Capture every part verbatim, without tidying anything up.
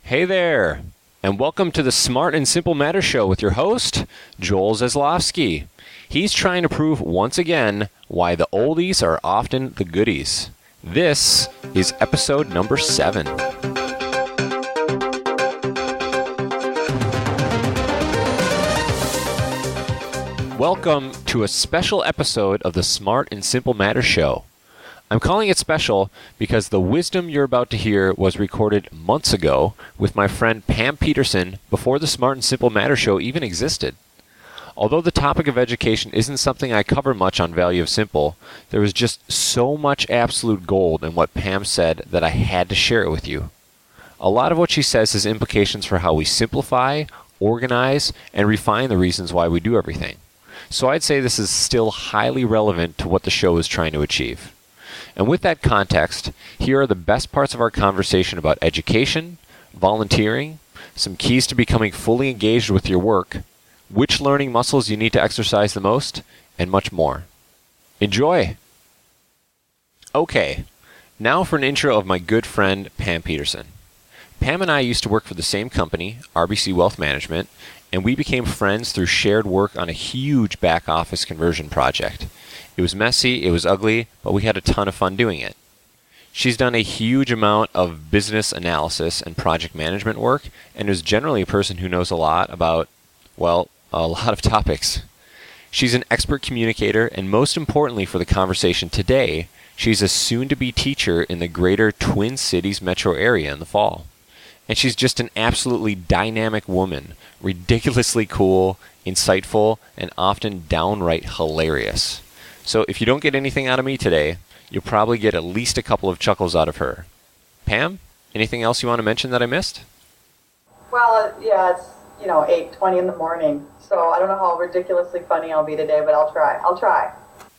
Hey there, and welcome to the Smart and Simple Matters Show with your host, Joel Zaslofsky. He's trying to prove once again why the oldies are often the goodies. This is episode number seven. Welcome to a special episode of the Smart and Simple Matters Show. I'm calling it special because the wisdom you're about to hear was recorded months ago with my friend Pam Peterson before the Smart and Simple Matters Show even existed. Although the topic of education isn't something I cover much on Value of Simple, there was just so much absolute gold in what Pam said that I had to share it with you. A lot of what she says has implications for how we simplify, organize, and refine the reasons why we do everything. So I'd say this is still highly relevant to what the show is trying to achieve. And with that context, here are the best parts of our conversation about education, volunteering, some keys to becoming fully engaged with your work, which learning muscles you need to exercise the most, and much more. Enjoy! Okay, now for an intro of my good friend Pam Peterson. Pam and I used to work for the same company, R B C Wealth Management, and we became friends through shared work on a huge back office conversion project. It was messy, it was ugly, but we had a ton of fun doing it. She's done a huge amount of business analysis and project management work, and is generally a person who knows a lot about, well, a lot of topics. She's an expert communicator, and most importantly for the conversation today, she's a soon-to-be teacher in the greater Twin Cities metro area in the fall. And she's just an absolutely dynamic woman, ridiculously cool, insightful, and often downright hilarious. So if you don't get anything out of me today, you'll probably get at least a couple of chuckles out of her. Pam, anything else you want to mention that I missed? Well, yeah, it's, you know, eight twenty in the morning, so I don't know how ridiculously funny I'll be today, but I'll try. I'll try.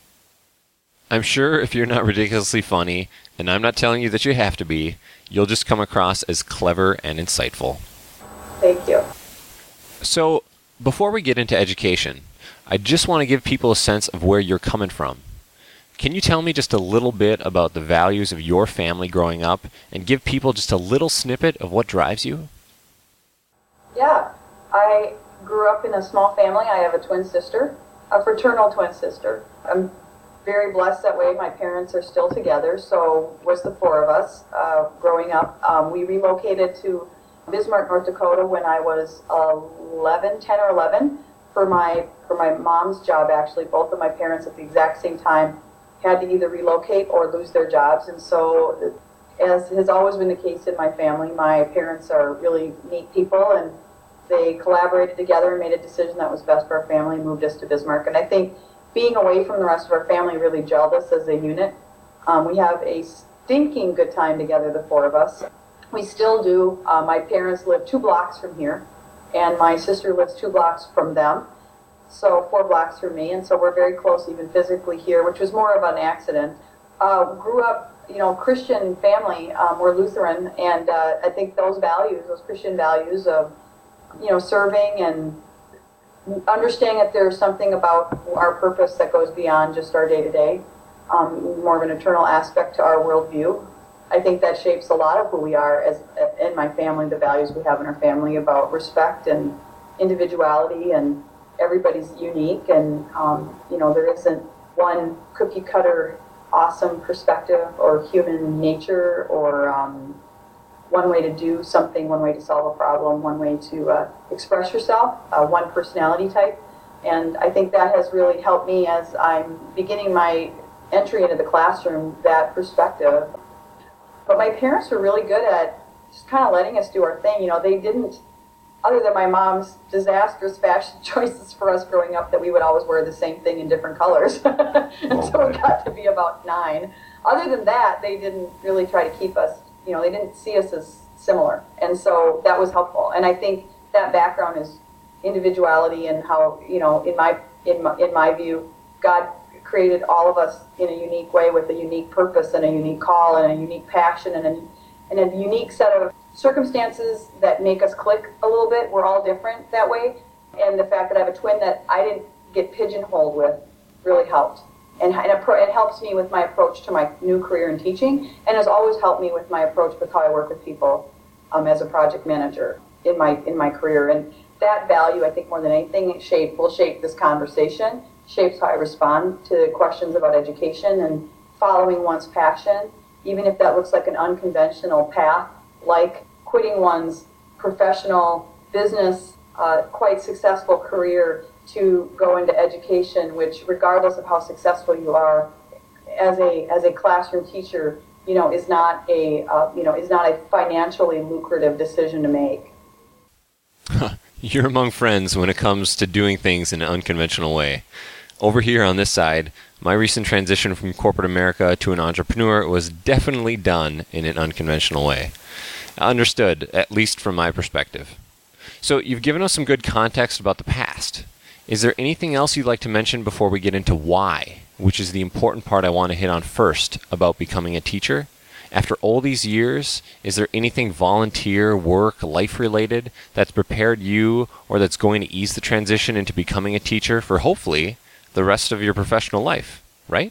I'm sure if you're not ridiculously funny, and I'm not telling you that you have to be, you'll just come across as clever and insightful. Thank you. So, before we get into education, I just want to give people a sense of where you're coming from. Can you tell me just a little bit about the values of your family growing up and give people just a little snippet of what drives you? Yeah, I grew up in a small family. I have a twin sister, a fraternal twin sister. I'm very blessed that way. My parents are still together, so was the four of us uh, growing up. Um, we relocated to Bismarck, North Dakota when I was eleven, ten or eleven. For my for my mom's job, actually, both of my parents at the exact same time had to either relocate or lose their jobs. And so, as has always been the case in my family, my parents are really neat people, and they collaborated together and made a decision that was best for our family and moved us to Bismarck. And I think being away from the rest of our family really gelled us as a unit. Um, we have a stinking good time together, the four of us. We still do. Uh, my parents live two blocks from here, and my sister lives two blocks from them, so four blocks from me, and so we're very close even physically here, which was more of an accident. Uh, grew up, you know, Christian family, um, we're Lutheran, and uh, I think those values, those Christian values of, you know, serving and understanding that there's something about our purpose that goes beyond just our day-to-day, um, more of an eternal aspect to our worldview. I think that shapes a lot of who we are as in my family, the values we have in our family about respect and individuality, and everybody's unique, and um, you know, there isn't one cookie cutter awesome perspective or human nature or um, one way to do something, one way to solve a problem, one way to uh, express yourself, uh, one personality type. And I think that has really helped me as I'm beginning my entry into the classroom, that perspective. But my parents were really good at just kind of letting us do our thing. You know, they didn't, other than my mom's disastrous fashion choices for us growing up, that we would always wear the same thing in different colors until we got to be about nine. Other than that, they didn't really try to keep us, you know, they didn't see us as similar. And so that was helpful. And I think that background is individuality and how, you know, in my in my, in my view, God created all of us in a unique way with a unique purpose and a unique call and a unique passion and a, and a unique set of circumstances that make us click a little bit. We're all different that way. And the fact that I have a twin that I didn't get pigeonholed with really helped. And, and it helps me with my approach to my new career in teaching, and has always helped me with my approach with how I work with people. um, as a project manager in my in my career. And that value, I think more than anything, shape will shape this conversation, shapes how I respond to questions about education and following one's passion, even if that looks like an unconventional path, like quitting one's professional business, uh, quite successful career to go into education, which regardless of how successful you are as a as a classroom teacher, you know, is not a uh, you know is not a financially lucrative decision to make. You're among friends when it comes to doing things in an unconventional way. Over here on this side, my recent transition from corporate America to an entrepreneur was definitely done in an unconventional way. Understood, at least from my perspective. So you've given us some good context about the past. Is there anything else you'd like to mention before we get into why, which is the important part I want to hit on first about becoming a teacher? After all these years, is there anything volunteer, work, life-related that's prepared you or that's going to ease the transition into becoming a teacher for hopefully the rest of your professional life, right?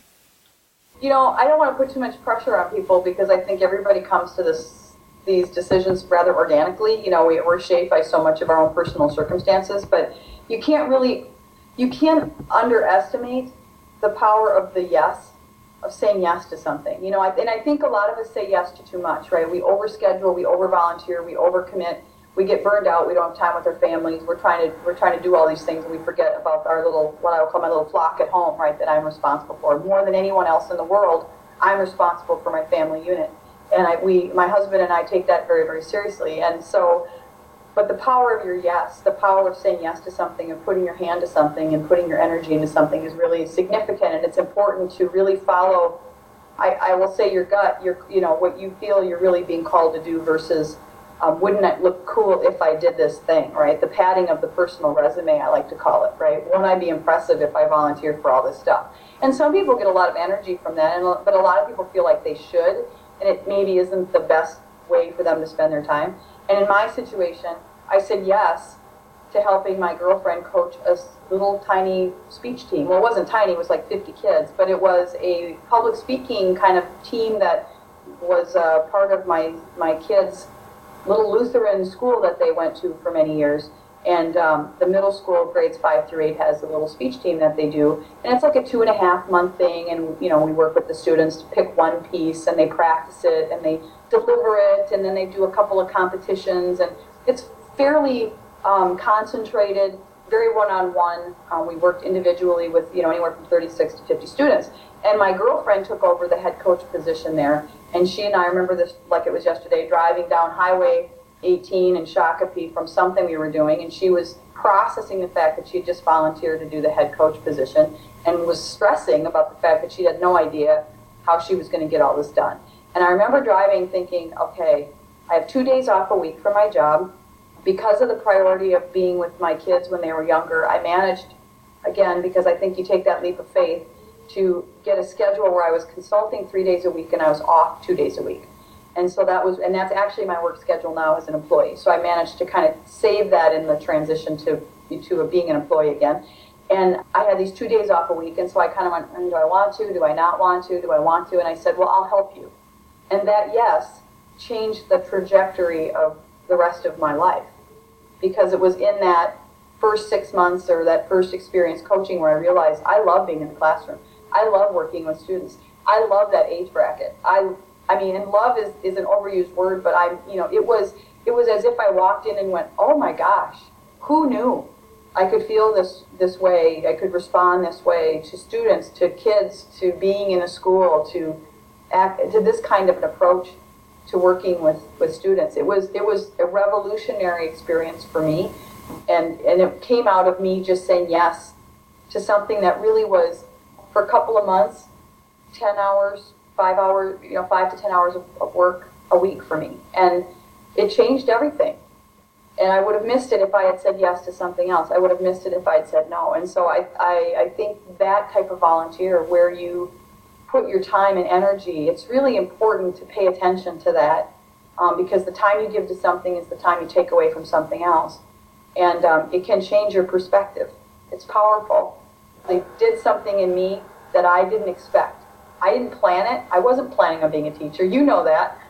You know, I don't want to put too much pressure on people because I think everybody comes to this these decisions rather organically. You know, we, we're shaped by so much of our own personal circumstances, but you can't really, you can't underestimate the power of the yes, of saying yes to something. You know, I, and I think a lot of us say yes to too much, right? We overschedule, we over-volunteer, we overcommit, we get burned out, we don't have time with our families, we're trying to we're trying to do all these things, and we forget about our little, what I would call my little flock at home, right, that I'm responsible for. More than anyone else in the world, I'm responsible for my family unit. And I, we, my husband and I take that very, very seriously. And so, but the power of your yes, the power of saying yes to something and putting your hand to something and putting your energy into something is really significant, and it's important to really follow, I, I will say your gut, your, you know, what you feel you're really being called to do versus um, wouldn't it look cool if I did this thing, right? The padding of the personal resume, I like to call it, right? Won't I be impressive if I volunteered for all this stuff? And some people get a lot of energy from that, and, but a lot of people feel like they should, and it maybe isn't the best way for them to spend their time. And in my situation, I said yes to helping my girlfriend coach a little tiny speech team. Well, it wasn't tiny, it was like fifty kids, but it was a public speaking kind of team that was uh, part of my, my kids' little Lutheran school that they went to for many years. And um, the middle school, grades five through eight, has a little speech team that they do. And it's like a two and a half month thing. And, you know, we work with the students to pick one piece, and they practice it, and they deliver it, and then they do a couple of competitions. And it's fairly um, concentrated, very one-on-one. Um, we worked individually with, you know, anywhere from thirty-six to fifty students. And my girlfriend took over the head coach position there. And she and I, remember this like it was yesterday, driving down Highway eighteen in Shakopee from something we were doing, and she was processing the fact that she had just volunteered to do the head coach position and was stressing about the fact that she had no idea how she was going to get all this done. And I remember driving thinking, okay, I have two days off a week from my job. Because of the priority of being with my kids when they were younger, I managed, again, because I think you take that leap of faith, to get a schedule where I was consulting three days a week and I was off two days a week. And so that was, and that's actually my work schedule now as an employee. So I managed to kind of save that in the transition to to being an employee again. And I had these two days off a week, and so I kind of went, do I want to? Do I not want to? Do I want to? And I said, well, I'll help you. And that yes changed the trajectory of the rest of my life, because it was in that first six months or that first experience coaching where I realized I love being in the classroom. I love working with students. I love that age bracket. I I mean, and love is, is an overused word, but I'm, you know, it was it was as if I walked in and went, oh my gosh, who knew I could feel this this way, I could respond this way to students, to kids, to being in a school, to act, to this kind of an approach to working with, with students. It was it was a revolutionary experience for me, and and it came out of me just saying yes to something that really was, for a couple of months, ten hours, five hours, you know, five to ten hours of, of work a week for me. And it changed everything. And I would have missed it if I had said yes to something else. I would have missed it if I had said no. And so I, I, I think that type of volunteer where you put your time and energy, it's really important to pay attention to that, um, because the time you give to something is the time you take away from something else. And um, it can change your perspective. It's powerful. They did something in me that I didn't expect. I didn't plan it. I wasn't planning on being a teacher. You know that.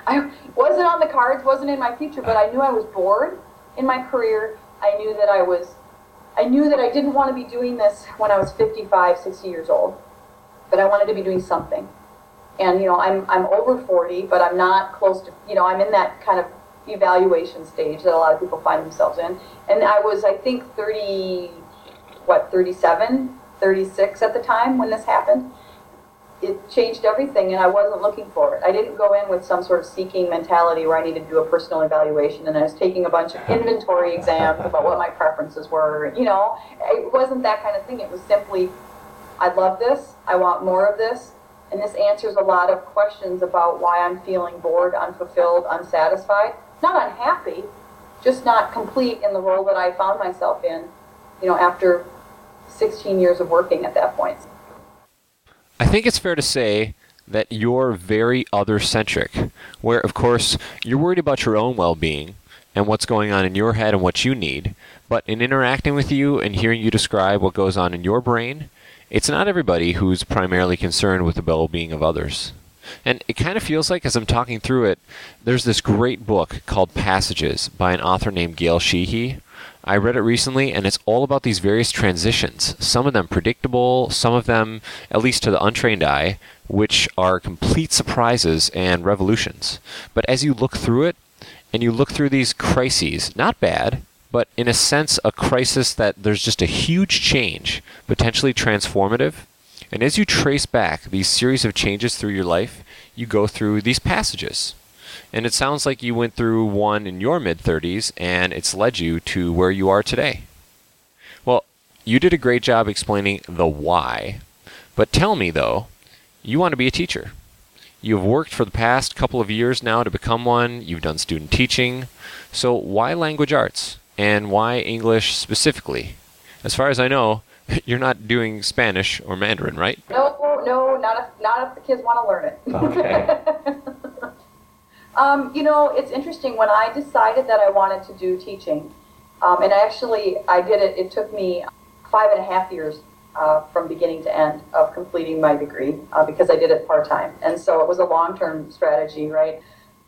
I wasn't on the cards, wasn't in my future, but I knew I was bored in my career. I knew that I was, I knew that I didn't want to be doing this when I was fifty-five, sixty years old, but I wanted to be doing something. And, you know, I'm, I'm over forty, but I'm not close to, you know, I'm in that kind of evaluation stage that a lot of people find themselves in. And I was, I think, thirty, what, thirty-seven, thirty-six at the time when this happened. It changed everything, and I wasn't looking for it. I didn't go in with some sort of seeking mentality where I needed to do a personal evaluation, and I was taking a bunch of inventory exams about what my preferences were. You know, it wasn't that kind of thing. It was simply, I love this, I want more of this, and this answers a lot of questions about why I'm feeling bored, unfulfilled, unsatisfied. Not unhappy, just not complete in the role that I found myself in, you know, after sixteen years of working at that point. I think it's fair to say that you're very other-centric, where, of course, you're worried about your own well-being and what's going on in your head and what you need, but in interacting with you and hearing you describe what goes on in your brain, it's not everybody who's primarily concerned with the well-being of others. And it kind of feels like, as I'm talking through it, there's this great book called Passages by an author named Gail Sheehy. I read it recently, and it's all about these various transitions, some of them predictable, some of them, at least to the untrained eye, which are complete surprises and revolutions. But as you look through it, and you look through these crises, not bad, but in a sense a crisis that there's just a huge change, potentially transformative, and as you trace back these series of changes through your life, you go through these passages. And it sounds like you went through one in your mid-thirties, and it's led you to where you are today. Well, you did a great job explaining the why. But tell me, though, you want to be a teacher. You've worked for the past couple of years now to become one. You've done student teaching. So why language arts? And why English specifically? As far as I know, you're not doing Spanish or Mandarin, right? No, no, not if, not if the kids want to learn it. Okay. Um, you know, it's interesting. When I decided that I wanted to do teaching, um, and actually I did it, it took me five and a half years uh, from beginning to end of completing my degree uh, because I did it part-time. And so it was a long-term strategy, right?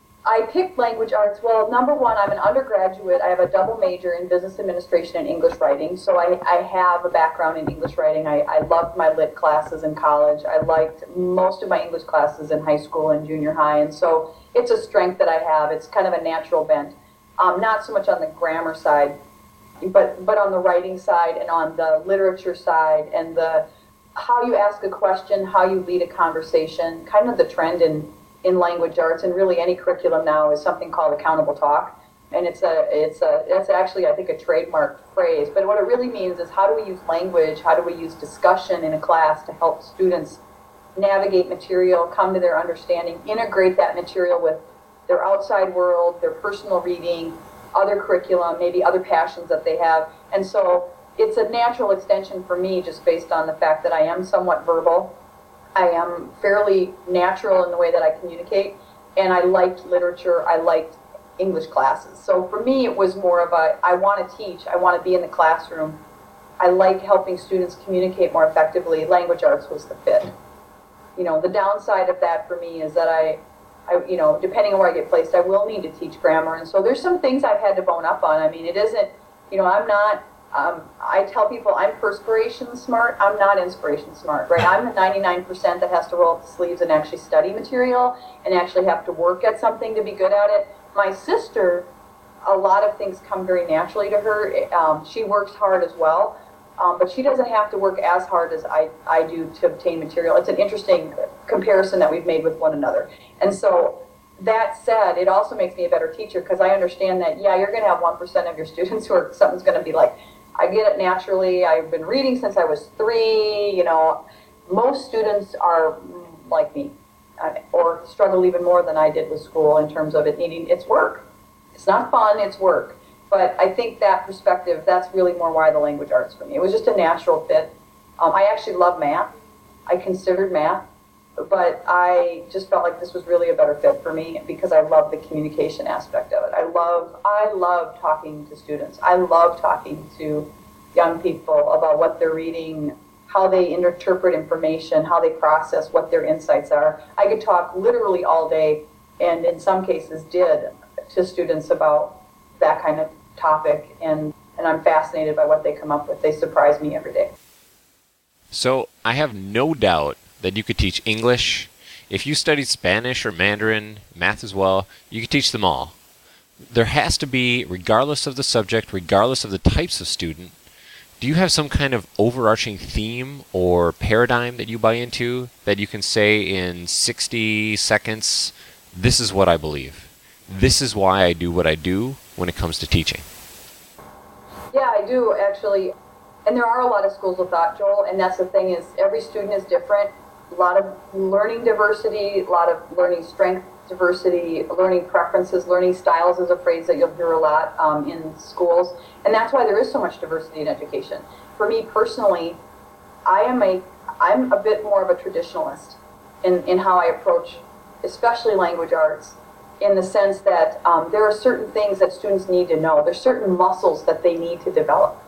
I picked language arts. Well, number one, I'm an undergraduate. I have a double major in business administration and English writing. So I, I have a background in English writing. I, I loved my lit classes in college. I liked most of my English classes in high school and junior high. And so it's a strength that I have. It's kind of a natural bent. Um, not so much on the grammar side, but, but on the writing side and on the literature side and the how you ask a question, how you lead a conversation, kind of the trend in in language arts and really any curriculum now is something called accountable talk, and it's a it's a it's actually I think a trademark phrase. But what it really means is how do we use language, how do we use discussion in a class to help students navigate material, come to their understanding, integrate that material with their outside world, their personal reading, other curriculum, maybe other passions that they have. And so it's a natural extension for me just based on the fact that I am somewhat verbal. I am fairly natural in the way that I communicate, and I liked literature, I liked English classes. So for me, it was more of a, I want to teach, I want to be in the classroom. I like helping students communicate more effectively. Language arts was the fit. You know, the downside of that for me is that I, I, you know, depending on where I get placed, I will need to teach grammar. And so there's some things I've had to bone up on. I mean, it isn't, you know, I'm not, Um, I tell people I'm perspiration smart, I'm not inspiration smart, right? I'm the ninety-nine percent that has to roll up the sleeves and actually study material and actually have to work at something to be good at it. My sister, a lot of things come very naturally to her. Um, she works hard as well, um, but she doesn't have to work as hard as I, I do to obtain material. It's an interesting comparison that we've made with one another. And so that said, it also makes me a better teacher because I understand that, yeah, you're going to have one percent of your students who are, something's going to be like, I get it naturally. I've been reading since I was three. You know, most students are like me, uh, or struggle even more than I did with school in terms of it needing, it's work. It's not fun, it's work. But I think that perspective, that's really more why the language arts for me. It was just a natural fit. Um, I actually love math. I considered math, but I just felt like this was really a better fit for me because I love the communication aspect of it. I love, I love talking to students. I love talking to young people about what they're reading, how they interpret information, how they process, what their insights are. I could talk literally all day and in some cases did, to students about that kind of topic, and, and I'm fascinated by what they come up with. They surprise me every day. So I have no doubt that you could teach English. If you studied Spanish or Mandarin, math as well, you could teach them all. There has to be, regardless of the subject, regardless of the types of student, do you have some kind of overarching theme or paradigm that you buy into that you can say in sixty seconds, this is what I believe. This is why I do what I do when it comes to teaching? Yeah, I do actually. And there are a lot of schools of thought, Joel, and that's the thing is every student is different. A lot of learning diversity, a lot of learning strength diversity, learning preferences, learning styles is a phrase that you'll hear a lot um, in schools. And that's why there is so much diversity in education. For me personally, I am a, I'm a bit more of a traditionalist in, in how I approach, especially language arts, in the sense that um, there are certain things that students need to know. There's certain muscles that they need to develop.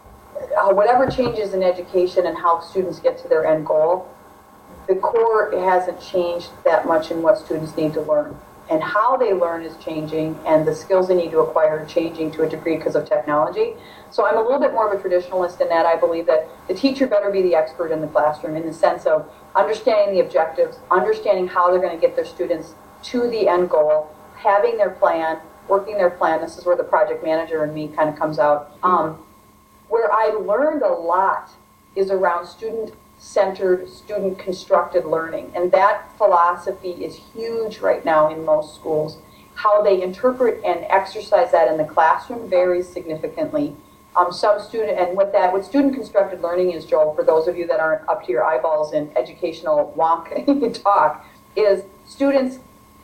Uh, whatever changes in education and how students get to their end goal, the core hasn't changed that much in what students need to learn. And how they learn is changing, and the skills they need to acquire are changing to a degree because of technology. So I'm a little bit more of a traditionalist in that I believe that the teacher better be the expert in the classroom in the sense of understanding the objectives, understanding how they're going to get their students to the end goal, having their plan, working their plan. This is where the project manager in me kind of comes out. Um, Where I learned a lot is around student-centered, student-constructed learning. And that philosophy is huge right now in most schools. How they interpret and exercise that in the classroom varies significantly. Um, some student, and what that, what student-constructed learning is, Joel, for those of you that aren't up to your eyeballs in educational wonk talk, is students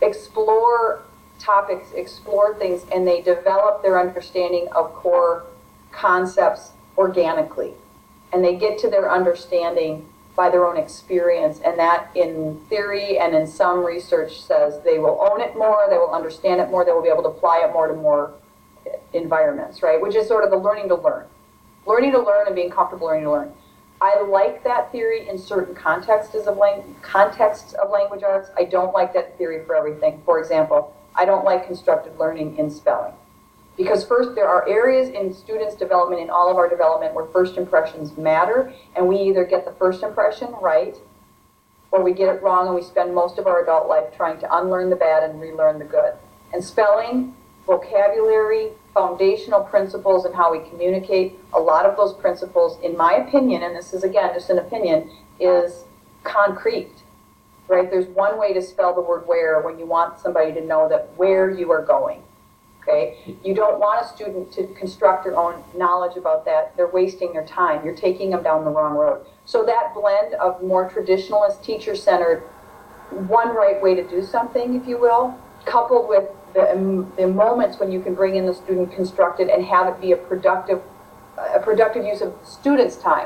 explore topics, explore things, and they develop their understanding of core concepts organically, and they get to their understanding by their own experience, and that in theory and in some research says they will own it more, they will understand it more, they will be able to apply it more to more environments, right? Which is sort of the learning to learn. Learning to learn and being comfortable learning to learn. I like that theory in certain contexts of, lang- contexts of language arts. I don't like that theory for everything. For example, I don't like constructed learning in spelling. Because first, there are areas in students' development, in all of our development, where first impressions matter, and we either get the first impression right, or we get it wrong, and we spend most of our adult life trying to unlearn the bad and relearn the good. And spelling, vocabulary, foundational principles, and how we communicate, a lot of those principles, in my opinion, and this is, again, just an opinion, is concrete, right? There's one way to spell the word where when you want somebody to know that where you are going. Okay, you don't want a student to construct their own knowledge about that. They're wasting their time. You're taking them down the wrong road. So that blend of more traditionalist, teacher-centered, one right way to do something, if you will, coupled with the, um, the moments when you can bring in the student constructed and have it be a productive, a productive use of the student's time.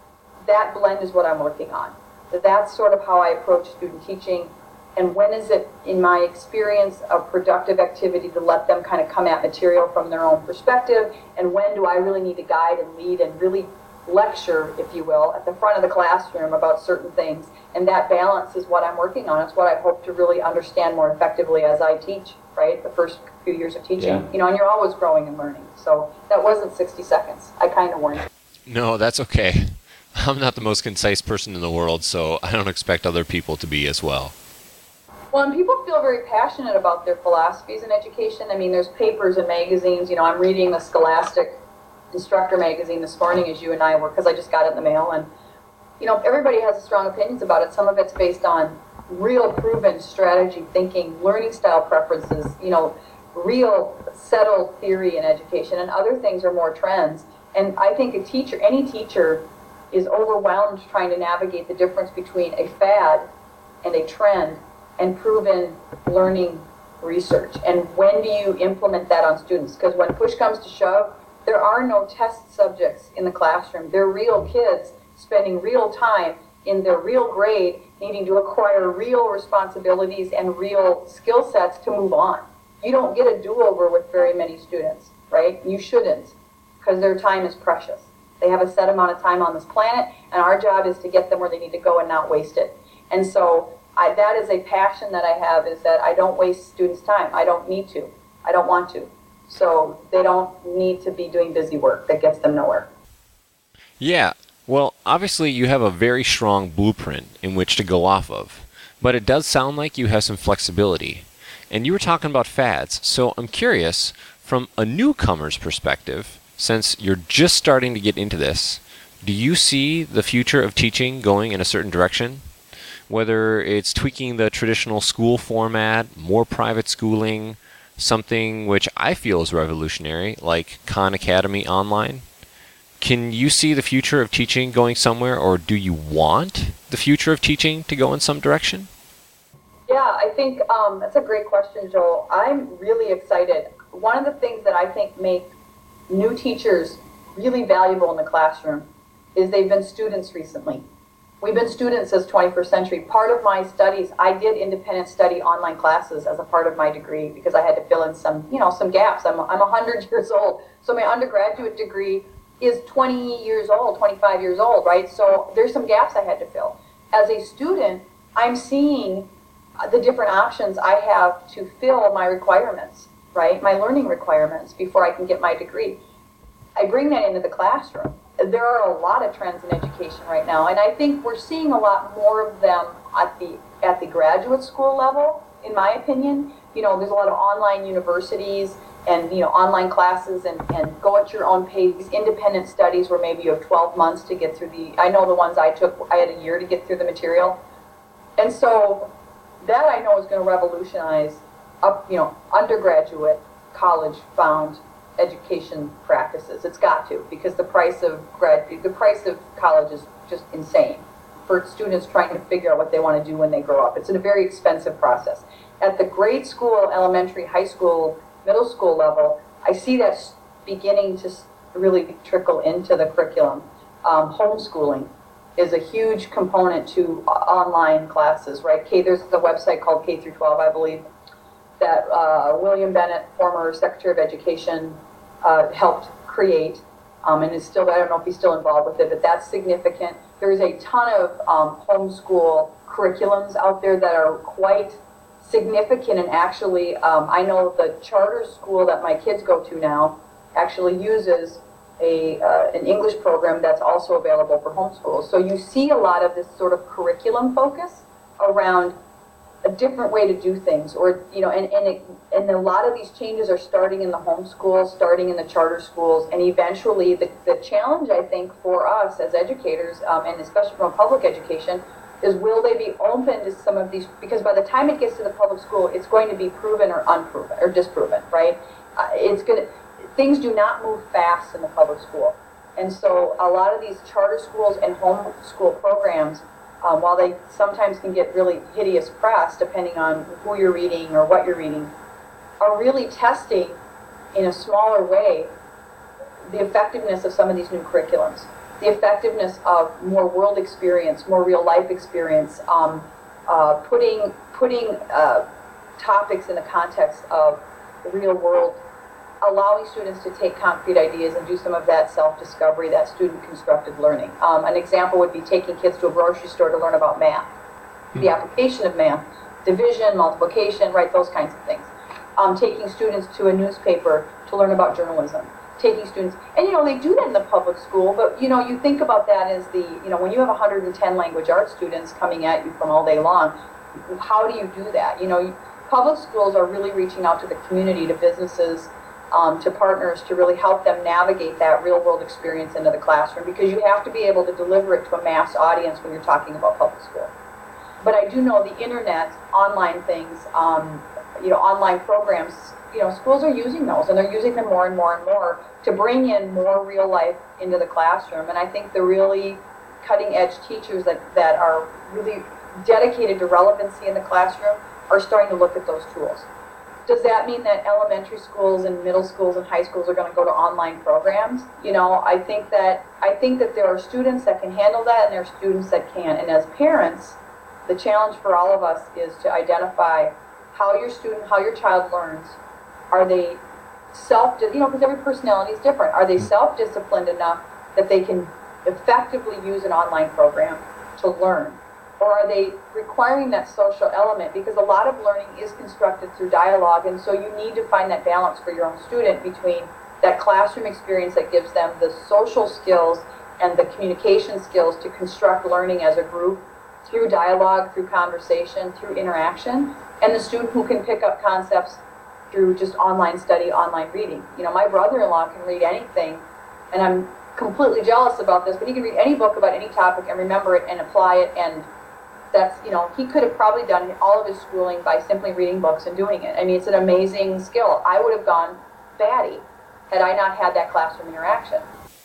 That blend is what I'm working on. That's sort of how I approach student teaching. And when is it, in my experience, a productive activity to let them kind of come at material from their own perspective? And when do I really need to guide and lead and really lecture, if you will, at the front of the classroom about certain things? And that balance is what I'm working on. It's what I hope to really understand more effectively as I teach, right? The first few years of teaching. Yeah. You know, and you're always growing and learning. So that wasn't sixty seconds. I kind of warned you. No, that's okay. I'm not the most concise person in the world, so I don't expect other people to be as well. Well, and people feel very passionate about their philosophies in education. I mean, there's papers and magazines. You know, I'm reading the Scholastic Instructor magazine this morning, as you and I were, because I just got it in the mail. And, you know, everybody has strong opinions about it. Some of it's based on real proven strategy thinking, learning style preferences, you know, real settled theory in education. And other things are more trends. And I think a teacher, any teacher, is overwhelmed trying to navigate the difference between a fad and a trend and proven learning research. And when do you implement that on students? Because when push comes to shove, there are no test subjects in the classroom. They're real kids spending real time in their real grade, needing to acquire real responsibilities and real skill sets to move on. You don't get a do-over with very many students, right? You shouldn't, because their time is precious. They have a set amount of time on this planet, and our job is to get them where they need to go and not waste it. And so I, that is a passion that I have, is that I don't waste students' time. I don't need to. I don't want to. So they don't need to be doing busy work that gets them nowhere. Yeah, well, obviously you have a very strong blueprint in which to go off of, but it does sound like you have some flexibility. And you were talking about fads, so I'm curious, from a newcomer's perspective, since you're just starting to get into this, do you see the future of teaching going in a certain direction? Whether it's tweaking the traditional school format, more private schooling, something which I feel is revolutionary, like Khan Academy Online. Can you see the future of teaching going somewhere, or do you want the future of teaching to go in some direction? Yeah, I think um, that's a great question, Joel. I'm really excited. One of the things that I think make new teachers really valuable in the classroom is they've been students recently. We've been students since twenty-first century. Part of my studies, I did independent study online classes as a part of my degree because I had to fill in some, you know, some gaps. I'm I'm one hundred years old, so my undergraduate degree is twenty years old, twenty-five years old, right? So there's some gaps I had to fill. As a student, I'm seeing the different options I have to fill my requirements, right? My learning requirements before I can get my degree. I bring that into the classroom. There are a lot of trends in education right now, and I think we're seeing a lot more of them at the at the graduate school level, in my opinion. You know, there's a lot of online universities and, you know, online classes and, and go at your own pace, independent studies where maybe you have twelve months to get through the, I know the ones I took, I had a year to get through the material. And so that I know is going to revolutionize up, you know, undergraduate, college-bound education practices. It's got to, because the price of grad, the price of college is just insane for students trying to figure out what they want to do when they grow up. It's a very expensive process. At the grade school, elementary, high school, middle school level, I see that beginning to really trickle into the curriculum. Um, homeschooling is a huge component to online classes, right? K, there's a website called K through twelve, I believe, that uh, William Bennett, former Secretary of Education, uh, helped create, um, and is still, I don't know if he's still involved with it, but that's significant. There's a ton of um, homeschool curriculums out there that are quite significant, and actually, um, I know the charter school that my kids go to now actually uses a uh, an English program that's also available for homeschool. So you see a lot of this sort of curriculum focus around a different way to do things, or, you know, and and, it, and a lot of these changes are starting in the homeschool, starting in the charter schools, and eventually the, the challenge, I think, for us as educators, um, and especially from public education, is will they be open to some of these, because by the time it gets to the public school, it's going to be proven or unproven, or disproven, right? Uh, it's going to, things do not move fast in the public school. And so a lot of these charter schools and homeschool programs, um, while they sometimes can get really hideous press, depending on who you're reading or what you're reading, are really testing in a smaller way the effectiveness of some of these new curriculums, the effectiveness of more world experience, more real life experience, um, uh, putting putting uh, topics in the context of the real world, allowing students to take concrete ideas and do some of that self-discovery, that student-constructed learning. Um, an example would be taking kids to a grocery store to learn about math, mm-hmm. the application of math, division, multiplication, right, those kinds of things. Um, taking students to a newspaper to learn about journalism. Taking students, and you know, they do that in the public school, but you know, you think about that as the, you know, when you have one hundred ten language arts students coming at you from all day long, how do you do that? You know, public schools are really reaching out to the community, to businesses, um, to partners, to really help them navigate that real world experience into the classroom, because you have to be able to deliver it to a mass audience when you're talking about public school. But I do know the internet, online things, um, you know, online programs, you know, schools are using those, and they're using them more and more and more to bring in more real life into the classroom. And I think the really cutting edge teachers that, that are really dedicated to relevancy in the classroom are starting to look at those tools. Does that mean that elementary schools and middle schools and high schools are going to go to online programs? You know, I think that I think that there are students that can handle that, and there are students that can't. And as parents, the challenge for all of us is to identify how your student, how your child learns. Are they self, you know, because every personality is different. Are they self-disciplined enough that they can effectively use an online program to learn? Or are they requiring that social element? Because a lot of learning is constructed through dialogue, and so you need to find that balance for your own student between that classroom experience that gives them the social skills and the communication skills to construct learning as a group through dialogue, through conversation, through interaction, and the student who can pick up concepts through just online study, online reading. You know, my brother-in-law can read anything, and I'm completely jealous about this, but he can read any book about any topic and remember it and apply it, and that's, you know, he could have probably done all of his schooling by simply reading books and doing it. I mean, it's an amazing skill. I would have gone batty had I not had that classroom interaction.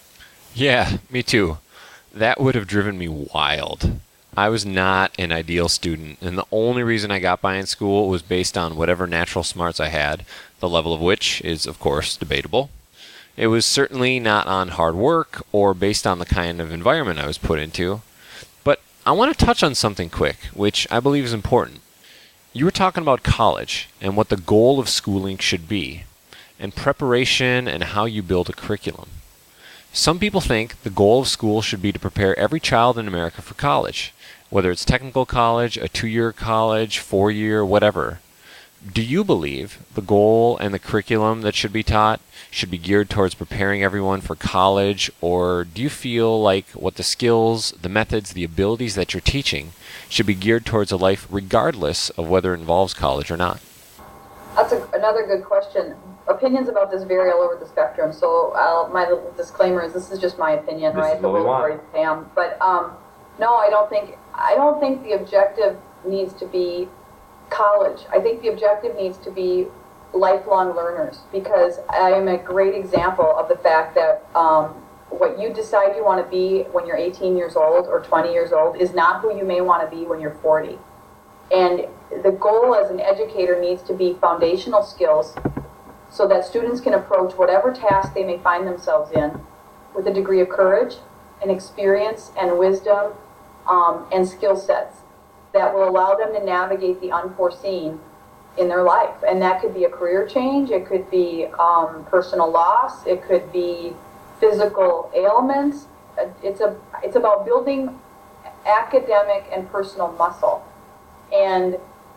Yeah, me too. That would have driven me wild. I was not an ideal student, and the only reason I got by in school was based on whatever natural smarts I had, the level of which is, of course, debatable. It was certainly not on hard work or based on the kind of environment I was put into. But I want to touch on something quick, which I believe is important. You were talking about college and what the goal of schooling should be, and preparation and how you build a curriculum. Some people think the goal of school should be to prepare every child in America for college, whether it's technical college, a two-year college, four-year, whatever. Do you believe the goal and the curriculum that should be taught should be geared towards preparing everyone for college, or do you feel like what the skills, the methods, the abilities that you're teaching should be geared towards a life regardless of whether it involves college or not? That's a, another good question. Opinions about this vary all over the spectrum, so I'll, my little disclaimer is this is just my opinion, this right? Is what we want. Pam. But um, no, I don't think I don't think the objective needs to be college. I think the objective needs to be lifelong learners, because I am a great example of the fact that um, what you decide you want to be when you're eighteen years old or twenty years old is not who you may want to be when you're forty. And the goal as an educator needs to be foundational skills so that students can approach whatever task they may find themselves in with a degree of courage and experience and wisdom um, and skill sets that will allow them to navigate the unforeseen in their life. And that could be a career change, it could be um, personal loss, it could be physical ailments. It's a it's about building academic and personal muscle. And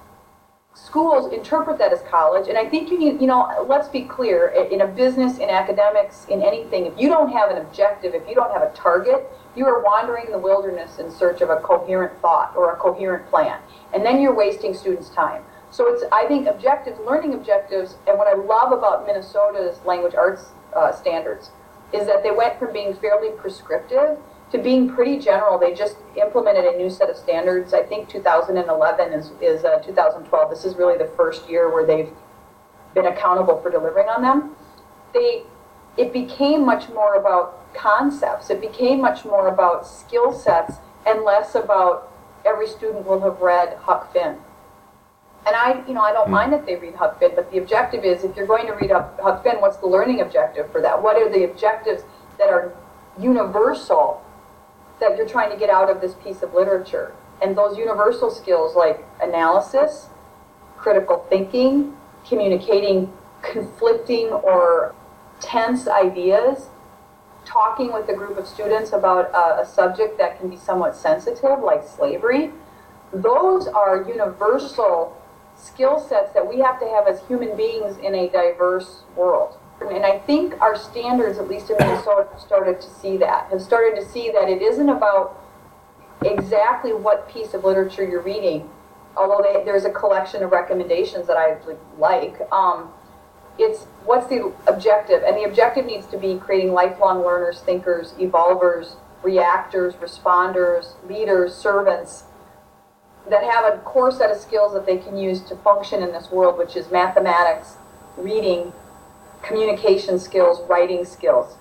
schools interpret that as college, and I think you need, you know, let's be clear, in a business, in academics, in anything, if you don't have an objective, if you don't have a target, you are wandering the wilderness in search of a coherent thought or a coherent plan, and then you're wasting students' time. So it's, I think, objectives, learning objectives, and what I love about Minnesota's language arts uh, standards is that they went from being fairly prescriptive to being pretty general. They just implemented a new set of standards. I think two thousand eleven is, is uh, two thousand twelve. This is really the first year where they've been accountable for delivering on them. They, it became much more about concepts. It became much more about skill sets and less about every student will have read Huck Finn. And I, you know, I don't mind that they read Huck Finn, but the objective is, if you're going to read Huck, Huck Finn, what's the learning objective for that? What are the objectives that are universal that you're trying to get out of this piece of literature? And those universal skills like analysis, critical thinking, communicating conflicting or tense ideas, talking with a group of students about a, a subject that can be somewhat sensitive, like slavery, those are universal skill sets that we have to have as human beings in a diverse world. And I think our standards, at least in Minnesota, have started to see that, have started to see that it isn't about exactly what piece of literature you're reading, although they, there's a collection of recommendations that I like. Um, it's what's the objective, and the objective needs to be creating lifelong learners, thinkers, evolvers, reactors, responders, leaders, servants, that have a core set of skills that they can use to function in this world, which is mathematics, reading, communication skills, writing skills,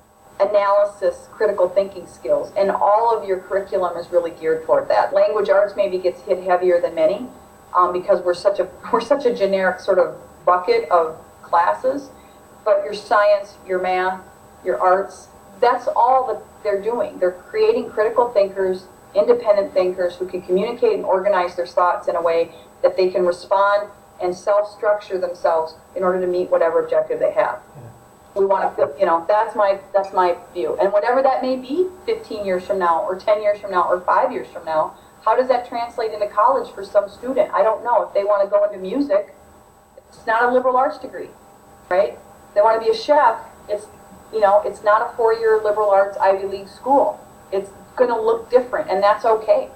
analysis, critical thinking skills, and all of your curriculum is really geared toward that. Language arts maybe gets hit heavier than many um, because we're such a we're such a generic sort of bucket of classes, but your science, your math, your arts, that's all that they're doing. They're creating critical thinkers, independent thinkers who can communicate and organize their thoughts in a way that they can respond and self-structure themselves in order to meet whatever objective they have. Yeah. We want to, you know, that's my that's my view. And whatever that may be, fifteen years from now, or ten years from now, or five years from now, How does that translate into college for some student? I don't know. If they want to go into music, it's not a liberal arts degree, right? If they want to be a chef, it's, you know, it's not a four-year liberal arts Ivy League school. It's going to look different, and that's okay.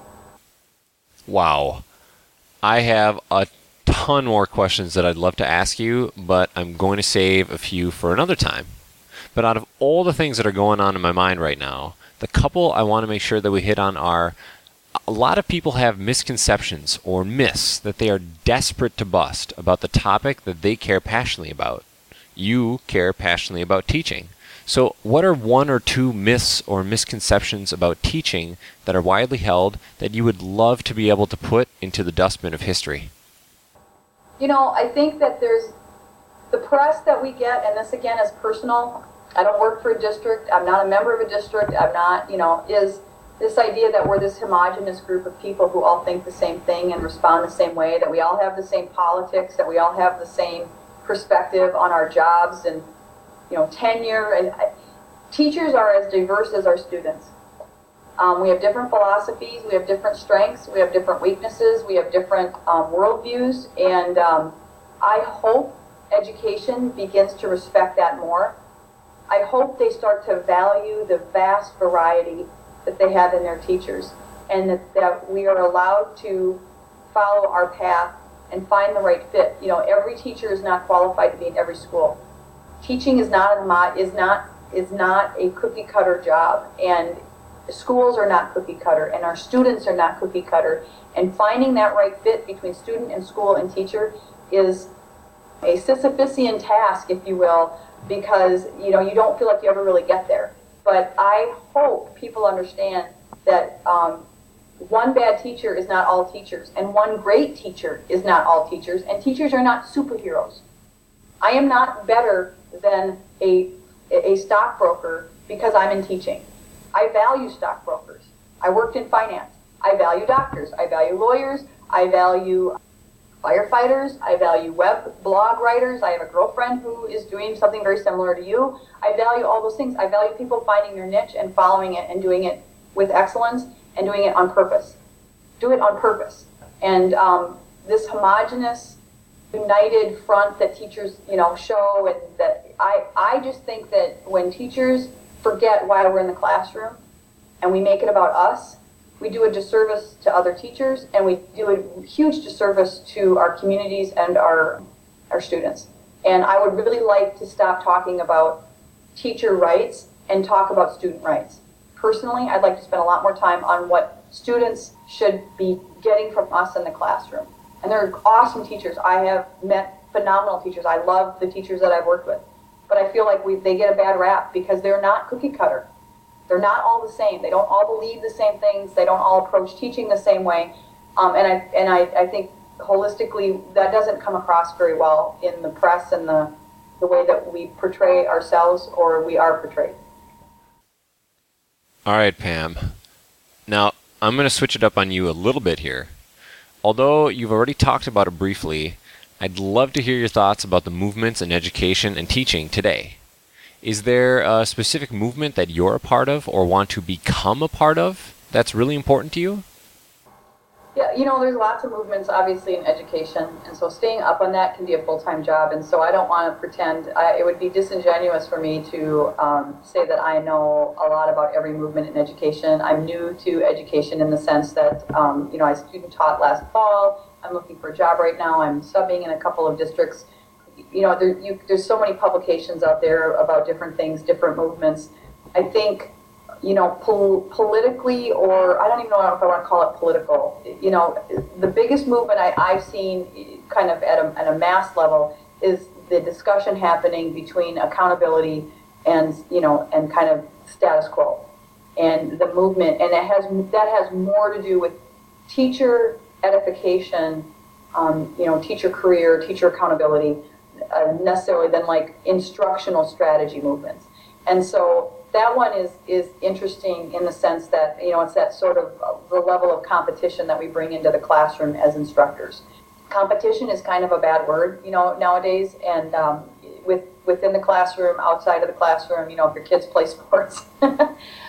Wow. I have a ton more questions that I'd love to ask you, but I'm going to save a few for another time. But out of all the things that are going on in my mind right now, the couple I want to make sure that we hit on are, a lot of people have misconceptions or myths that they are desperate to bust about the topic that they care passionately about. You care passionately about teaching. So what are one or two myths or misconceptions about teaching that are widely held that you would love to be able to put into the dustbin of history? You know, I think that there's the press that we get, and this again is personal. I don't work for a district. I'm not a member of a district. I'm not, you know, is this idea that we're this homogenous group of people who all think the same thing and respond the same way, that we all have the same politics, that we all have the same perspective on our jobs and, you know, tenure. And uh, teachers are as diverse as our students. Um, we have different philosophies, we have different strengths, we have different weaknesses, we have different um, worldviews, and um, I hope education begins to respect that more. I hope they start to value the vast variety that they have in their teachers, and that, that we are allowed to follow our path and find the right fit. You know, every teacher is not qualified to be in every school. Teaching is not a is not is not a cookie cutter job, and schools are not cookie cutter, and our students are not cookie cutter. And finding that right fit between student and school and teacher is a Sisyphusian task, if you will, because you know you don't feel like you ever really get there. But I hope people understand that um, one bad teacher is not all teachers, and one great teacher is not all teachers, and teachers are not superheroes. I am not better than a a stockbroker because I'm in teaching. I value stockbrokers. I worked in finance. I value doctors. I value lawyers. I value firefighters. I value web blog writers. I have a girlfriend who is doing something very similar to you. I value all those things. I value people finding their niche and following it and doing it with excellence and doing it on purpose. Do it on purpose. And um, this homogenous, united front that teachers, you know, show, and that I, I just think that when teachers forget why we're in the classroom and we make it about us, we do a disservice to other teachers, and we do a huge disservice to our communities and our our students. And I would really like to stop talking about teacher rights and talk about student rights. Personally, I'd like to spend a lot more time on what students should be getting from us in the classroom. And they're awesome teachers. I have met phenomenal teachers. I love the teachers that I've worked with. But I feel like we, they get a bad rap because they're not cookie cutter. They're not all the same. They don't all believe the same things. They don't all approach teaching the same way. Um, and I and I, I think holistically that doesn't come across very well in the press and the, the way that we portray ourselves or we are portrayed. All right, Pam. Now, I'm going to switch it up on you a little bit here. Although you've already talked about it briefly, I'd love to hear your thoughts about the movements in education and teaching today. Is there a specific movement that you're a part of or want to become a part of that's really important to you? Yeah, you know, there's lots of movements, obviously, in education, and so staying up on that can be a full-time job, and so I don't want to pretend, I, it would be disingenuous for me to um, say that I know a lot about every movement in education. I'm new to education in the sense that, um, you know, I student taught last fall, I'm looking for a job right now, I'm subbing in a couple of districts. You know, there, you, there's so many publications out there about different things, different movements. I think, you know, pol- politically, or I don't even know if I want to call it political, you know, the biggest movement I, I've seen kind of at a, at a mass level is the discussion happening between accountability and, you know, and kind of status quo. And the movement, and it has that has more to do with teacher edification, um, you know, teacher career, teacher accountability, uh, necessarily than like instructional strategy movements. And so that one is is interesting in the sense that, you know, it's that sort of uh, the level of competition that we bring into the classroom as instructors. Competition is kind of a bad word, you know, nowadays, and um, with within the classroom, outside of the classroom, you know, if your kids play sports.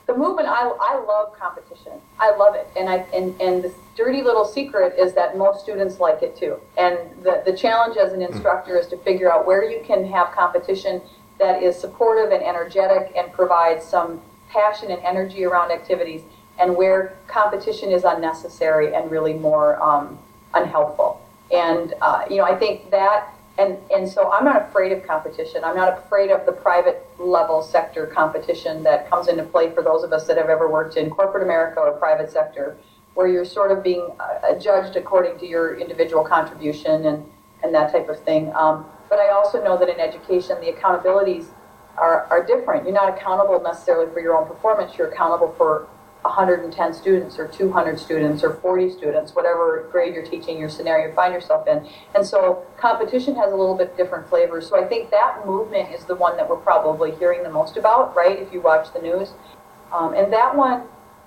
the movement, I, I love competition. I love it. And I and, and the dirty little secret is that most students like it too. And the, the challenge as an instructor is to figure out where you can have competition that is supportive and energetic and provides some passion and energy around activities, and where competition is unnecessary and really more um, unhelpful. And, uh, you know, I think that, and, and so I'm not afraid of competition. I'm not afraid of the private level sector competition that comes into play for those of us that have ever worked in corporate America or private sector, where you're sort of being uh, judged according to your individual contribution and, and that type of thing. Um, but I also know that in education, the accountabilities are, are different. You're not accountable necessarily for your own performance. You're accountable for one hundred ten students or two hundred students or forty students, whatever grade you're teaching, your scenario you find yourself in. And so competition has a little bit different flavors. So I think that movement is the one that we're probably hearing the most about, right, if you watch the news. Um, and that one,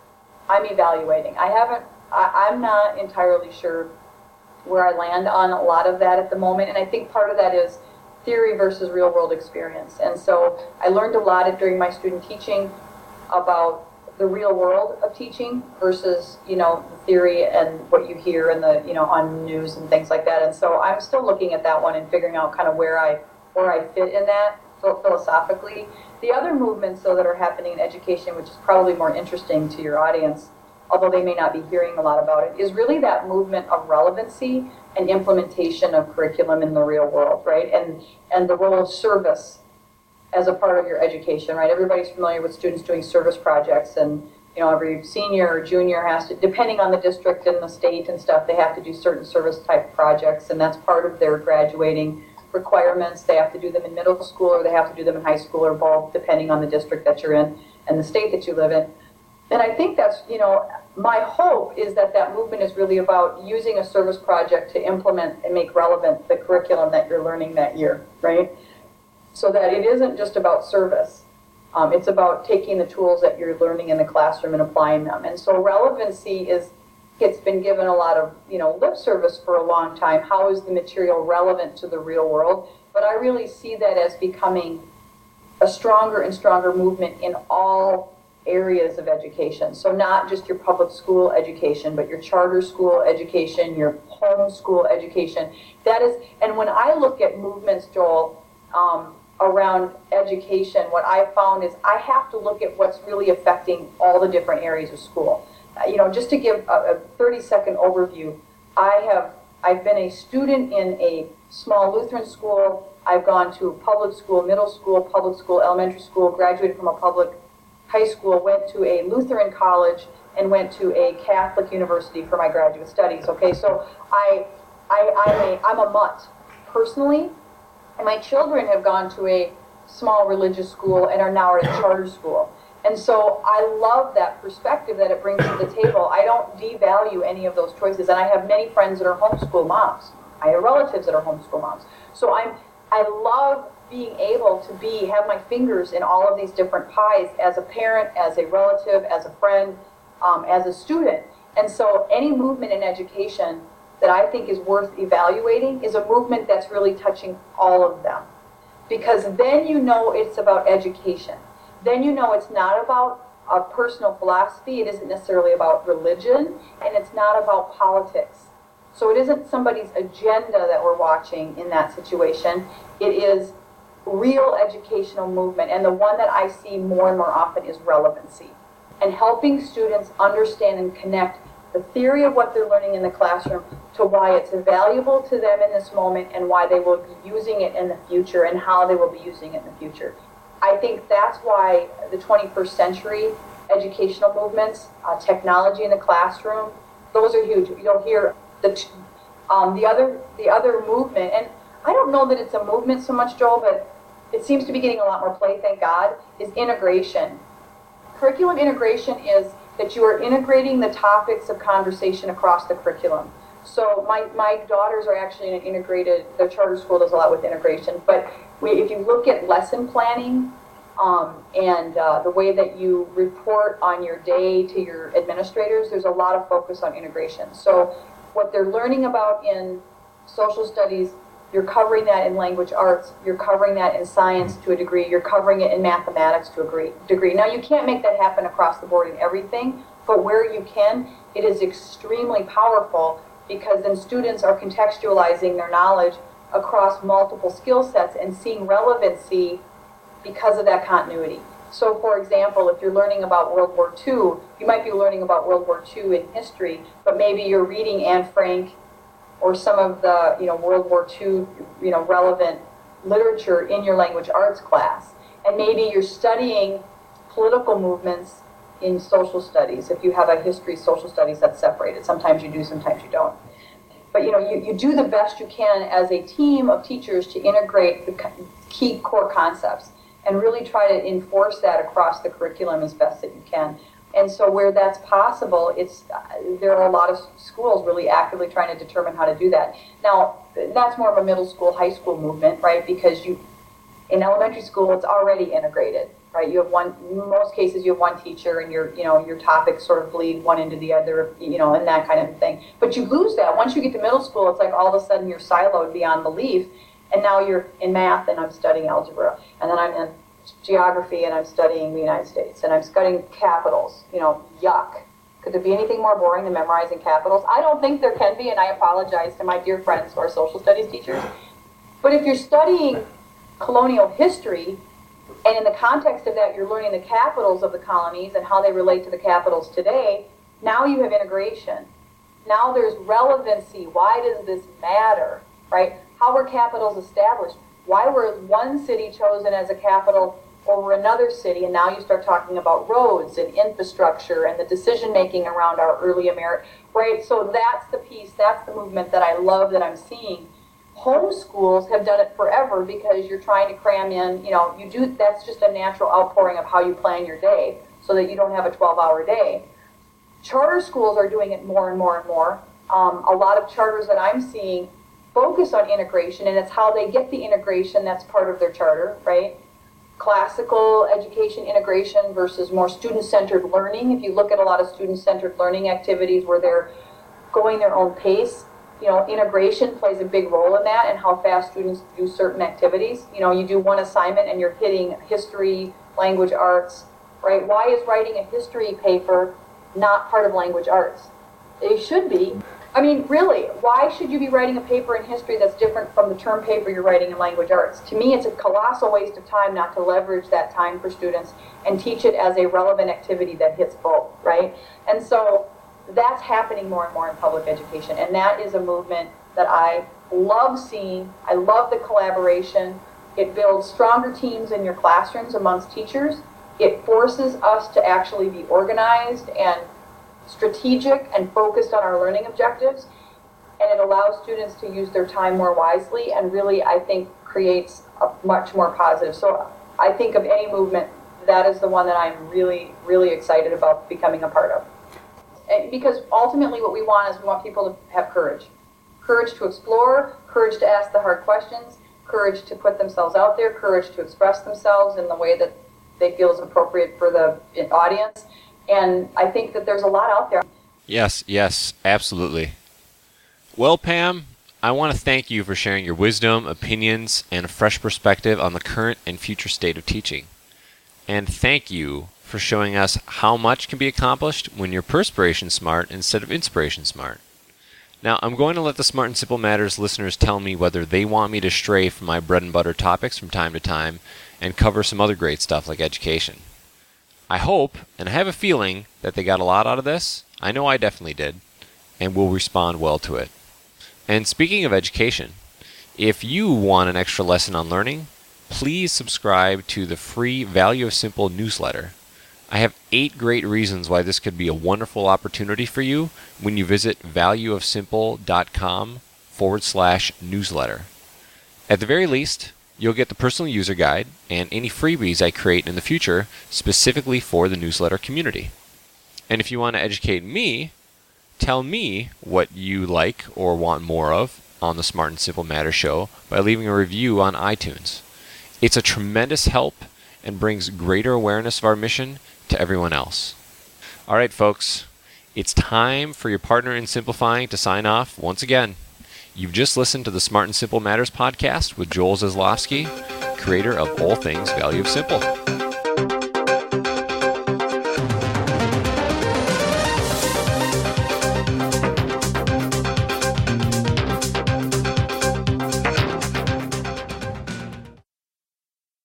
I'm evaluating. I haven't, I, I'm not entirely sure where I land on a lot of that at the moment. And I think part of that is theory versus real world experience. And so I learned a lot during my student teaching about the real world of teaching versus, you know, the theory and what you hear in the, you know, on news and things like that. And so I'm still looking at that one and figuring out kind of where I where I fit in that philosophically. The other movements, though, that are happening in education, which is probably more interesting to your audience, although they may not be hearing a lot about it, is really that movement of relevancy and implementation of curriculum in the real world, right? And and the role of service as a part of your education, right? Everybody's familiar with students doing service projects, and you know, every senior or junior has to, depending on the district and the state and stuff, they have to do certain service type projects, and that's part of their graduating requirements. They have to do them in middle school, or they have to do them in high school, or both, depending on the district that you're in and the state that you live in. And I think that's, you know, my hope is that that movement is really about using a service project to implement and make relevant the curriculum that you're learning that year, right? So that it isn't just about service. Um, it's about taking the tools that you're learning in the classroom and applying them. And so relevancy is, it's been given a lot of, you know, lip service for a long time. How is the material relevant to the real world? But I really see that as becoming a stronger and stronger movement in all areas of education. So not just your public school education, but your charter school education, your home school education. That is, and when I look at movements, Joel, um, around education, what I found is I have to look at what's really affecting all the different areas of school. Uh, you know, just to give a, a thirty second overview, I have, I've been a student in a small Lutheran school. I've gone to public school, middle school, public school, elementary school, graduated from a public high school, went to a Lutheran college, and went to a Catholic university for my graduate studies. Okay, so I, I, I'm a, I'm a mutt personally. And my children have gone to a small religious school and are now at a charter school. And so I love that perspective that it brings to the table. I don't devalue any of those choices. And I have many friends that are homeschool moms. I have relatives that are homeschool moms. So I'm, I love being able to be, have my fingers in all of these different pies as a parent, as a relative, as a friend, um, as a student. And so any movement in education that I think is worth evaluating is a movement that's really touching all of them. Because then you know it's about education. Then you know it's not about a personal philosophy, it isn't necessarily about religion, and it's not about politics. So it isn't somebody's agenda that we're watching in that situation. It is real educational movement, and the one that I see more and more often is relevancy. And helping students understand and connect the theory of what they're learning in the classroom to why it's valuable to them in this moment and why they will be using it in the future and how they will be using it in the future. I think that's why the twenty-first century educational movements, uh, technology in the classroom, those are huge. You'll hear the t- um, the other the other movement, and I don't know that it's a movement so much, Joel, but it seems to be getting a lot more play, thank God, is integration. Curriculum integration is that you are integrating the topics of conversation across the curriculum. So my, my daughters are actually in an integrated, their charter school does a lot with integration, but we, if you look at lesson planning um, and uh, the way that you report on your day to your administrators, there's a lot of focus on integration. So what they're learning about in social studies You're covering that in language arts. You're covering that in science to a degree. You're covering it in mathematics to a degree. Now, you can't make that happen across the board in everything, but where you can, it is extremely powerful because then students are contextualizing their knowledge across multiple skill sets and seeing relevancy because of that continuity. So, for example, if you're learning about World War Two, you might be learning about World War Two in history, but maybe you're reading Anne Frank or some of the, you know, World War Two, you know, relevant literature in your language arts class. And maybe you're studying political movements in social studies. If you have a history social studies that's separated, sometimes you do, sometimes you don't. But, you know, you, you do the best you can as a team of teachers to integrate the key core concepts and really try to enforce that across the curriculum as best that you can. And so where that's possible, it's there are a lot of schools really actively trying to determine how to do that. Now, that's more of a middle school, high school movement, right? Because you, in elementary school, it's already integrated, right? You have one, in most cases, you have one teacher and your, you know, your topics sort of bleed one into the other, you know, and that kind of thing. But you lose that. Once you get to middle school, it's like all of a sudden you're siloed beyond belief. And now you're in math and I'm studying algebra. And then I'm in geography and I'm studying the United States. And I'm studying capitals. You know, yuck. Could there be anything more boring than memorizing capitals? I don't think there can be, and I apologize to my dear friends who are social studies teachers. But if you're studying colonial history, and in the context of that, you're learning the capitals of the colonies and how they relate to the capitals today, now you have integration. Now there's relevancy. Why does this matter, right? How were capitals established? Why was one city chosen as a capital over another city? And now you start talking about roads and infrastructure and the decision-making around our early America, right? So that's the piece, that's the movement that I love that I'm seeing. Homeschools have done it forever because you're trying to cram in, you know, you do, that's just a natural outpouring of how you plan your day so that you don't have a twelve-hour day. Charter schools are doing it more and more and more. Um, a lot of charters that I'm seeing focus on integration, and it's how they get the integration that's part of their charter, right? Classical education integration versus more student-centered learning. If you look at a lot of student-centered learning activities where they're going their own pace, you know, integration plays a big role in that and how fast students do certain activities. You know, you do one assignment and you're hitting history, language arts, right? Why is writing a history paper not part of language arts? It should be. I mean, really, why should you be writing a paper in history that's different from the term paper you're writing in language arts? To me, it's a colossal waste of time not to leverage that time for students and teach it as a relevant activity that hits both, right? And so that's happening more and more in public education, and that is a movement that I love seeing. I love the collaboration. It builds stronger teams in your classrooms amongst teachers. It forces us to actually be organized and strategic and focused on our learning objectives, and it allows students to use their time more wisely and really, I think, creates a much more positive. So I think of any movement, that is the one that I'm really, really excited about becoming a part of. And because ultimately what we want is we want people to have courage. Courage to explore, courage to ask the hard questions, courage to put themselves out there, courage to express themselves in the way that they feel is appropriate for the audience. And I think that there's a lot out there. Yes, yes, absolutely. Well, Pam, I want to thank you for sharing your wisdom, opinions, and a fresh perspective on the current and future state of teaching. And thank you for showing us how much can be accomplished when you're perspiration smart instead of inspiration smart. Now, I'm going to let the Smart and Simple Matters listeners tell me whether they want me to stray from my bread and butter topics from time to time and cover some other great stuff like education. I hope, and I have a feeling, that they got a lot out of this. I know I definitely did, and will respond well to it. And speaking of education, if you want an extra lesson on learning, please subscribe to the free Value of Simple newsletter. I have eight great reasons why this could be a wonderful opportunity for you when you visit valueofsimple.com forward slash newsletter. At the very least, you'll get the personal user guide and any freebies I create in the future specifically for the newsletter community. And if you want to educate me, tell me what you like or want more of on the Smart and Simple Matters show by leaving a review on iTunes. It's a tremendous help and brings greater awareness of our mission to everyone else. All right, folks, it's time for your partner in simplifying to sign off once again. You've just listened to the Smart and Simple Matters podcast with Joel Zaslofsky, creator of All Things Value of Simple.